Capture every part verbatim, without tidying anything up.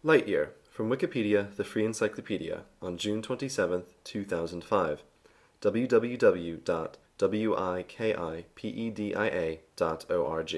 Light year, from Wikipedia, the free encyclopedia, on June twenty-seventh, two thousand five. w w w dot wikipedia dot org.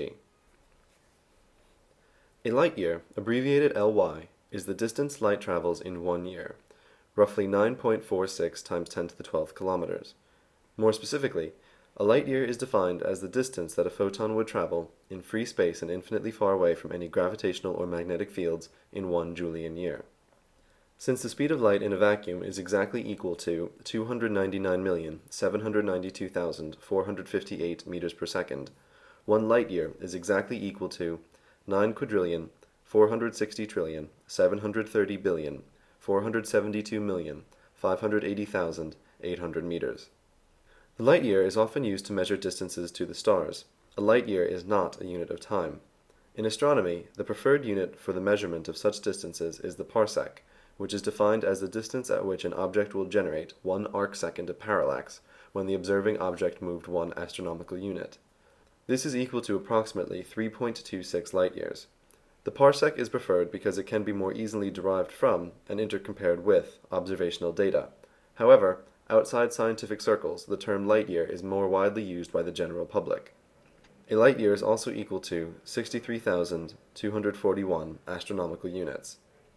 A light year, abbreviated L Y, is the distance light travels in one year, roughly nine point four six times ten to the twelfth kilometers. More specifically, a light year is defined as the distance that a photon would travel in free space and infinitely far away from any gravitational or magnetic fields in one Julian year. Since the speed of light in a vacuum is exactly equal to two hundred ninety-nine million, seven hundred ninety-two thousand, four hundred fifty-eight meters per second, one light year is exactly equal to nine quadrillion, four hundred sixty trillion, seven hundred thirty billion, four hundred seventy-two million, five hundred eighty thousand, eight hundred meters. The light year is often used to measure distances to the stars. A light year is not a unit of time. In astronomy, the preferred unit for the measurement of such distances is the parsec, which is defined as the distance at which an object will generate one arcsecond of parallax when the observing object moved one astronomical unit. This is equal to approximately three point two six light years. The parsec is preferred because it can be more easily derived from and intercompared with observational data. However, outside scientific circles, the term light year is more widely used by the general public. A light year is also equal to sixty-three thousand two hundred forty-one astronomical units.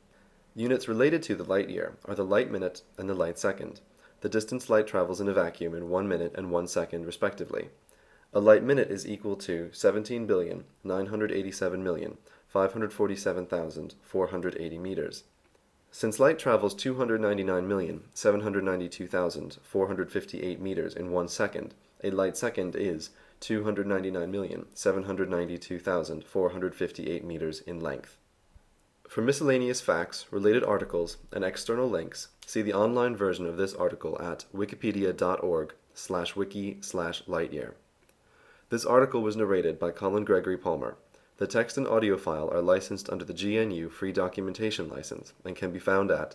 Units related to the light year are the light minute and the light second, the distance light travels in a vacuum in one minute and one second respectively. A light minute is equal to seventeen billion, nine hundred eighty-seven million, five hundred forty-seven thousand, four hundred eighty meters. Since light travels two hundred ninety-nine million, seven hundred ninety-two thousand, four hundred fifty-eight meters in one second, a light second is two hundred ninety-nine million, seven hundred ninety-two thousand, four hundred fifty-eight meters in length. For miscellaneous facts, related articles, and external links, see the online version of this article at wikipedia.org slash wiki slash lightyear. This article was narrated by Colin Gregory Palmer. The text and audio file are licensed under the G N U Free Documentation License and can be found at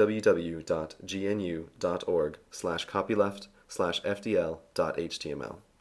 www.gnu.org slash copyleft slash fdl.html.